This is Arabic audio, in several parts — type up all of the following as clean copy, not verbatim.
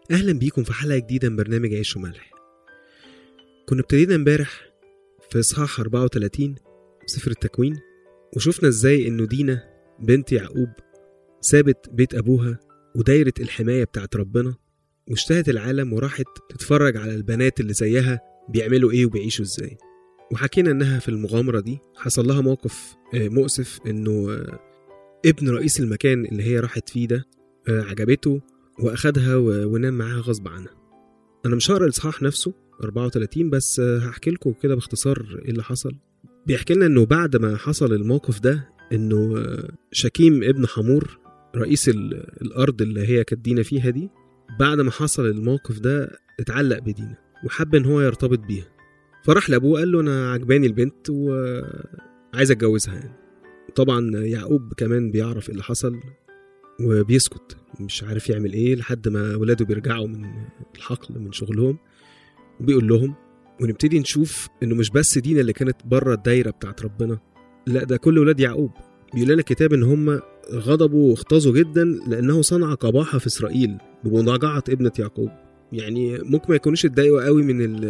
أهلا بيكم في حلقة جديدة من برنامج عيش وملح. كنا ابتدينا امبارح في إصحاح 34 سفر التكوين، وشوفنا ازاي إنه دينا بنت يعقوب سابت بيت أبوها ودايرة الحماية بتاعت ربنا واشتهت العالم وراحت تتفرج على البنات اللي زيها بيعملوا ايه وبيعيشوا ازاي. وحكينا انها في المغامرة دي حصل لها موقف مؤسف، انه ابن رئيس المكان اللي هي راحت فيه ده عجبته واخدها ونام معاها غصب عنها. انا مش هقرا الاصحاح نفسه 34، بس هحكي لكم كده باختصار ايه اللي حصل. بيحكي لنا انه بعد ما حصل الموقف ده، انه شكيم ابن حمور رئيس الارض اللي هي كانت دينا فيها دي، بعد ما حصل الموقف ده اتعلق بدينا وحب ان هو يرتبط بيها، فراح لابوه قال له انا عجباني البنت وعايز اتجوزها يعني. طبعا يعقوب كمان بيعرف اللي حصل وبيسكت، مش عارف يعمل ايه لحد ما ولاده بيرجعوا من الحقل من شغلهم وبيقول لهم. ونبتدي نشوف انه مش بس دينا اللي كانت بره الدايره بتاعت ربنا، لا ده كل ولاد يعقوب. بيقول لنا الكتاب ان هم غضبوا واختزوا جدا لانه صنع قباحه في اسرائيل بمضاجعه ابنه يعقوب. يعني ممكن ما يكونوش اتضايقوا قوي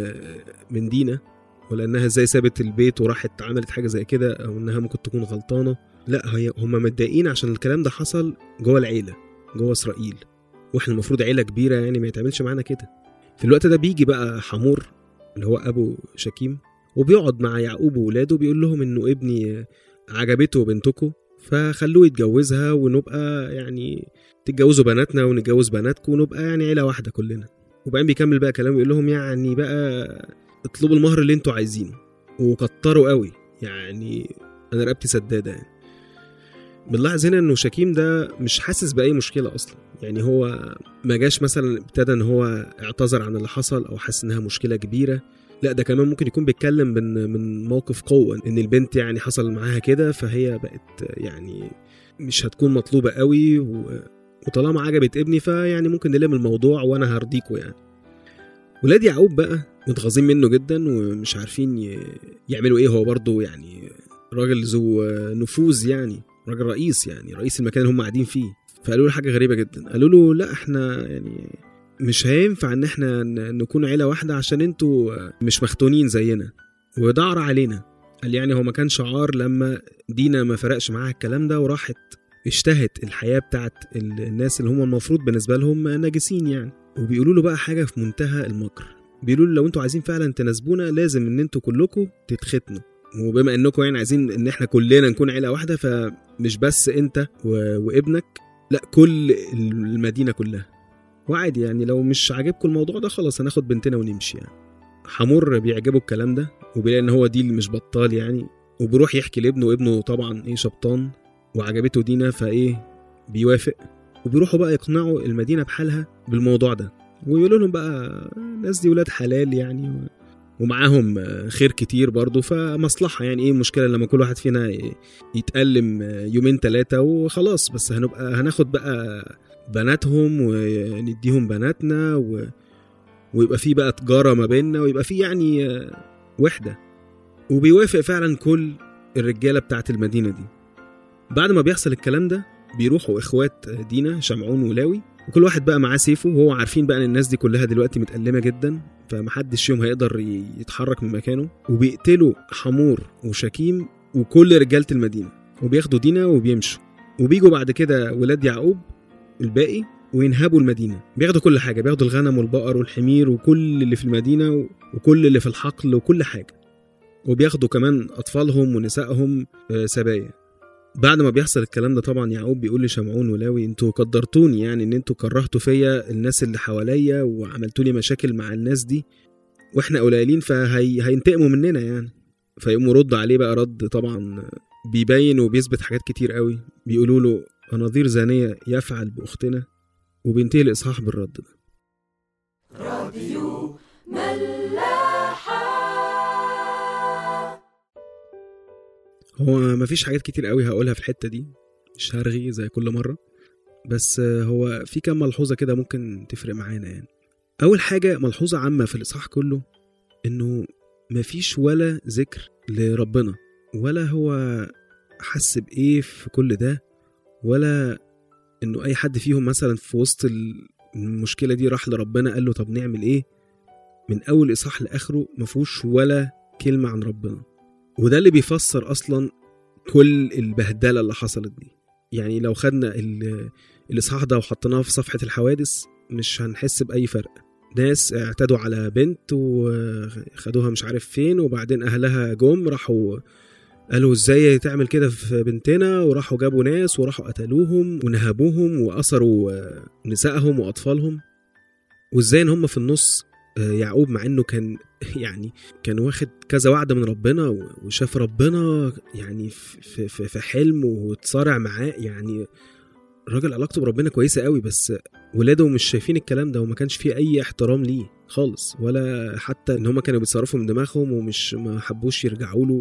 من دينا، ولا انها ازاي سابت البيت وراحت عملت حاجه زي كده، او انها ممكن تكون غلطانه. لا، هم متضايقين عشان الكلام ده حصل جوه العيله، جوه اسرائيل، واحنا المفروض عيله كبيره يعني ما يتعملش معانا كده. في الوقت ده بيجي بقى حمور اللي هو ابو شكيم وبيقعد مع يعقوب وولاده، بيقول لهم انه ابني عجبته بنتكم فخلوه يتجوزها ونبقى يعني تتجوزوا بناتنا ونتجوز بناتكم ونبقى يعني عيله واحده كلنا. وبعدين بيكمل بقى كلامه يقول لهم يعني بقى اطلبوا المهر اللي انتوا عايزينه وكتروا قوي، يعني انا رقبتي سداده يعني. بنلاحظ هنا انه شكيم ده مش حاسس باي مشكله اصلا، يعني هو ما جاش مثلا ابتدى ان هو اعتذر عن اللي حصل او حاسس انها مشكله كبيره. لا، ده كمان ممكن يكون بيتكلم من موقف قوه، ان البنت يعني حصل معاها كده فهي بقت يعني مش هتكون مطلوبه قوي وطالما عجبت ابني فيعني ممكن نلم الموضوع وانا هرضيكوا يعني. ولاد يعقوب بقى متغاظين منه جدا ومش عارفين يعملوا ايه. هو برضو يعني راجل ذو نفوذ، يعني راجل رئيس، يعني رئيس المكان اللي هم قاعدين فيه. فقالوا له حاجه غريبه جدا، قالوا له لا احنا يعني مش هينفع ان احنا نكون عيله واحده عشان انتوا مش مختونين زينا، ودعر علينا. قال يعني هو ما كان شعار لما دينا ما فرقش معاها الكلام ده وراحت اشتهت الحياه بتاعت الناس اللي هم المفروض بالنسبه لهم ناجسين يعني. وبيقولوا له بقى حاجه في منتهى المكر، بيقولوا له لو انتوا عايزين فعلا تناسبونا لازم ان انتوا كلكم تتختنوا، وبما انكم يعني عايزين ان احنا كلنا نكون عيله واحده فمش بس انت وابنك، لا كل المدينه كلها. وعادي يعني لو مش عاجبكم الموضوع ده خلاص هناخد بنتنا ونمشي يعني. حمور بيعجبه الكلام ده وبيلاقي ان هو دي اللي مش بطال يعني، وبيروح يحكي لابنه، وابنه طبعا ايه شبطان وعجبته دينا فايه بيوافق. وبيروحوا بقى يقنعوا المدينه بحالها بالموضوع ده ويقولوا لهم بقى الناس دي ولاد حلال يعني ومعاهم خير كتير برضو، فمصلحة يعني ايه المشكلة لما كل واحد فينا يتألم يومين 3 وخلاص، بس هناخد بقى بناتهم ونديهم بناتنا ويبقى في بقى تجارة ما بيننا ويبقى في يعني وحدة. وبيوافق فعلا كل الرجالة بتاعت المدينة دي. بعد ما بيحصل الكلام ده بيروحوا اخوات دينا شمعون ولاوي وكل واحد بقى معاه سيفه، وهو عارفين بقى ان الناس دي كلها دلوقتي متألمة جدا فمحدش يوم هيقدر يتحرك من مكانه، وبيقتلوا حمور وشكيم وكل رجالة المدينة وبياخدوا دينا وبيمشوا. وبيجوا بعد كده ولاد يعقوب الباقي وينهبوا المدينة، بياخدوا كل حاجة، بياخدوا الغنم والبقر والحمير وكل اللي في المدينة وكل اللي في الحقل وكل حاجة، وبياخدوا كمان أطفالهم ونسائهم سبايا. بعد ما بيحصل الكلام ده طبعا يعقوب بيقول لشمعون ولاوي انتوا قدرتوني، يعني ان انتوا كرهتوا فيا الناس اللي حواليا وعملتوا لي مشاكل مع الناس دي واحنا قليلين فهينتقموا مننا يعني. فيقوموا رد عليه بقى رد طبعا بيبين وبيثبت حاجات كتير قوي. بيقولوا له نظير زانية يفعل بأختنا، وبينتهي الإصحاح بالرد ده. راديو ملاحة. هو مفيش حاجات كتير قوي هقولها في الحتة دي، مش هرغي زي كل مرة، بس هو في كام ملحوظة كده ممكن تفرق معانا يعني. أول حاجة ملحوظة عامة في الإصحاح كله، إنه مفيش ولا ذكر لربنا، ولا هو حس بإيه في كل ده، ولا إنه أي حد فيهم مثلا في وسط المشكلة دي راح لربنا قال له طب نعمل ايه؟ من اول اصحاح لاخره مفهوش ولا كلمة عن ربنا. وده اللي بيفسر اصلا كل البهدلة اللي حصلت دي. يعني لو خدنا الاصحاح ده وحطيناه في صفحة الحوادث مش هنحس بأي فرق. ناس اعتدوا على بنت وخدوها مش عارف فين، وبعدين اهلها جم راحوا قالوا ازاي تعمل كده في بنتنا، وراحوا جابوا ناس وراحوا قتلوهم ونهبوهم وأسروا نسائهم وأطفالهم. وازاي ان هم في النص يعقوب مع انه كان يعني كان واخد كذا وعد من ربنا وشاف ربنا يعني في حلم وتصارع معاه. يعني الراجل علاقته بربنا كويسة قوي، بس ولاده مش شايفين الكلام ده وما كانش فيه اي احترام ليه خالص، ولا حتى ان هم كانوا بيتصرفوا من دماغهم ومش ما حبوش يرجعوا له.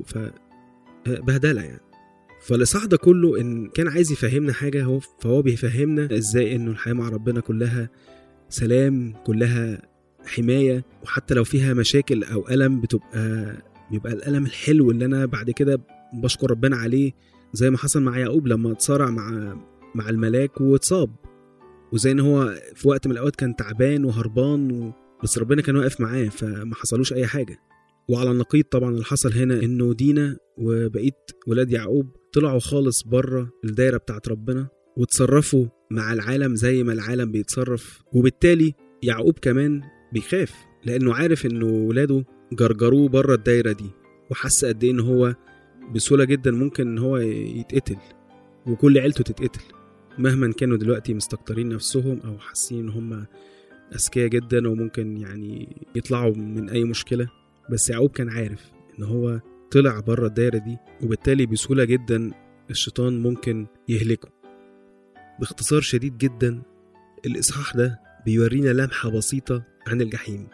بهدلة يعني. فالإصحاح ده كله إن كان عايز يفهمنا حاجة فهو بيفهمنا إزاي إنه الحياة مع ربنا كلها سلام، كلها حماية، وحتى لو فيها مشاكل أو ألم بيبقى الألم الحلو اللي أنا بعد كده بشكر ربنا عليه، زي ما حصل مع يعقوب لما اتصارع مع الملاك واتصاب، وزي إن هو في وقت من الأوقات كان تعبان وهربان بس ربنا كان واقف معاه فما حصلوش أي حاجة. وعلى النقيض طبعا اللي حصل هنا انه دينا وبقيت ولاد يعقوب طلعوا خالص بره الدايرة بتاعت ربنا وتصرفوا مع العالم زي ما العالم بيتصرف. وبالتالي يعقوب كمان بيخاف لانه عارف انه ولاده جرجروه بره الدايرة دي، وحس قد ايه ان هو بسهولة جدا ممكن ان هو يتقتل وكل عيلته تتقتل مهما كانوا دلوقتي مستكترين نفسهم او حاسين ان هم اذكياء جدا وممكن يعني يطلعوا من اي مشكلة. بس يعقوب كان عارف ان هو طلع بره الدايرة دي، وبالتالي بسهولة جدا الشيطان ممكن يهلكه. باختصار شديد جدا الإصحاح ده بيورينا لمحة بسيطة عن الجحيم،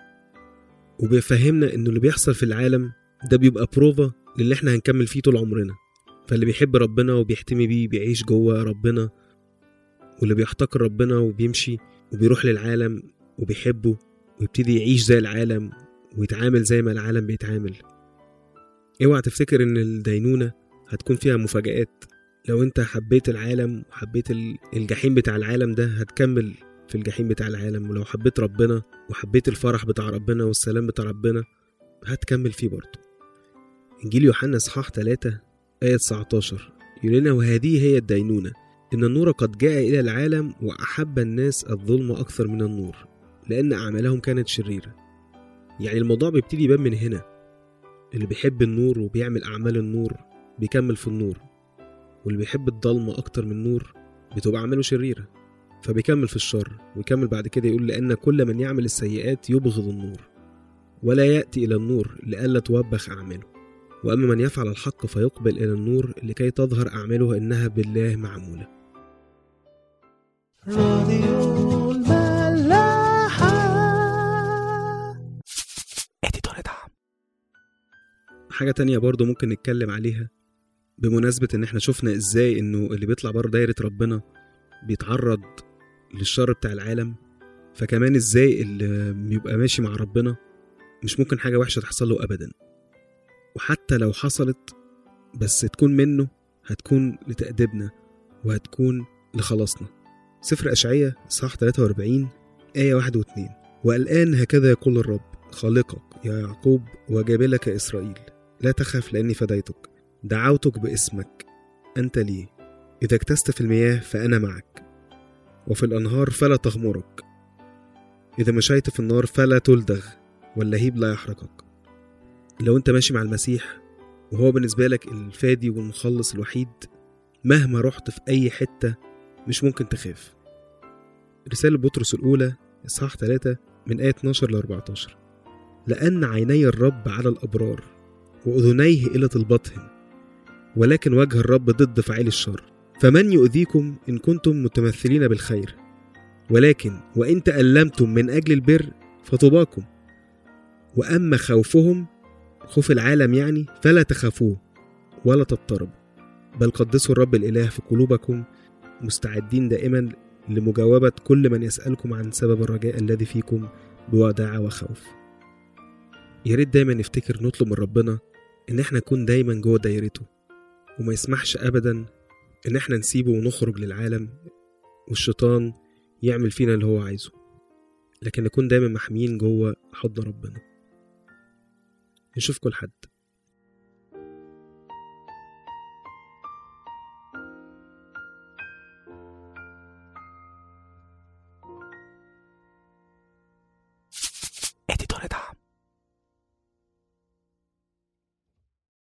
وبيفهمنا انه اللي بيحصل في العالم ده بيبقى بروفا للي احنا هنكمل فيه طول عمرنا. فاللي بيحب ربنا وبيحتمي بيه بيعيش جوه ربنا، واللي بيحتقر ربنا وبيمشي وبيروح للعالم وبيحبه ويبتدي يعيش زي العالم ويتعامل زي ما العالم بيتعامل. اوعى تفتكر ان الدينونة هتكون فيها مفاجآت. لو انت حبيت العالم وحبيت الجحيم بتاع العالم ده هتكمل في الجحيم بتاع العالم، ولو حبيت ربنا وحبيت الفرح بتاع ربنا والسلام بتاع ربنا هتكمل فيه برضه. انجيل يوحنا اصحاح 3 آية 19 يقول لنا وهذه هي الدينونة إن النور قد جاء إلى العالم وأحب الناس الظلم أكثر من النور لأن أعمالهم كانت شريرة. يعني الموضوع بيبتدي يبان من هنا، اللي بيحب النور وبيعمل أعمال النور بيكمل في النور، واللي بيحب الظلمة أكتر من النور بتبقى أعماله شريرة فبيكمل في الشر. ويكمل بعد كده يقول لأن كل من يعمل السيئات يبغض النور ولا يأتي إلى النور لئلا توبخ أعماله، وأما من يفعل الحق فيقبل إلى النور لكي تظهر أعماله إنها بالله معمولة. راديو الملاحة اديتور دعم. حاجة تانية برضو ممكن نتكلم عليها بمناسبة إن إحنا شفنا إزاي إنه اللي بيطلع بره دايرة ربنا بيتعرض للشر بتاع العالم، فكمان إزاي اللي بيبقى ماشي مع ربنا مش ممكن حاجة وحشة تحصل له أبدا، وحتى لو حصلت بس تكون منه هتكون لتأديبنا وهتكون لخلاصنا. سفر أشعية اصحاح 43 آية 1 و2 والآن هكذا يقول الرب خالقك يا يعقوب وجابلك إسرائيل لا تخف لأني فديتك، دعوتك باسمك أنت لي، إذا اكتست في المياه فأنا معك وفي الأنهار فلا تغمرك، إذا مشيت في النار فلا تلدغ واللهيب لا يحرقك. لو أنت ماشي مع المسيح وهو بالنسبة لك الفادي والمخلص الوحيد، مهما رحت في أي حتة مش ممكن تخاف. رسالة بطرس الأولى إصحاح 3 من آية 12 ل 14 لأن عيني الرب على الأبرار وأذنيه إلى طلبتهم، ولكن وجه الرب ضد فاعلي الشر. فمن يؤذيكم إن كنتم متمثلين بالخير، ولكن وإن تألمتم من أجل البر فطوباكم. وأما خوفهم خوف العالم يعني فلا تخافوه ولا تضطربوا، بل قدسوا الرب الإله في قلوبكم مستعدين دائما لمجاوبة كل من يسألكم عن سبب الرجاء الذي فيكم بوداعة وخوف. يا ريت دايما نفتكر نطلب من ربنا إن احنا نكون دايما جوه دايرته، وما يسمحش أبدا إن احنا نسيبه ونخرج للعالم والشيطان يعمل فينا اللي هو عايزه. لكن نكون دايما محميين جوه حضن ربنا. نشوفكم لحد.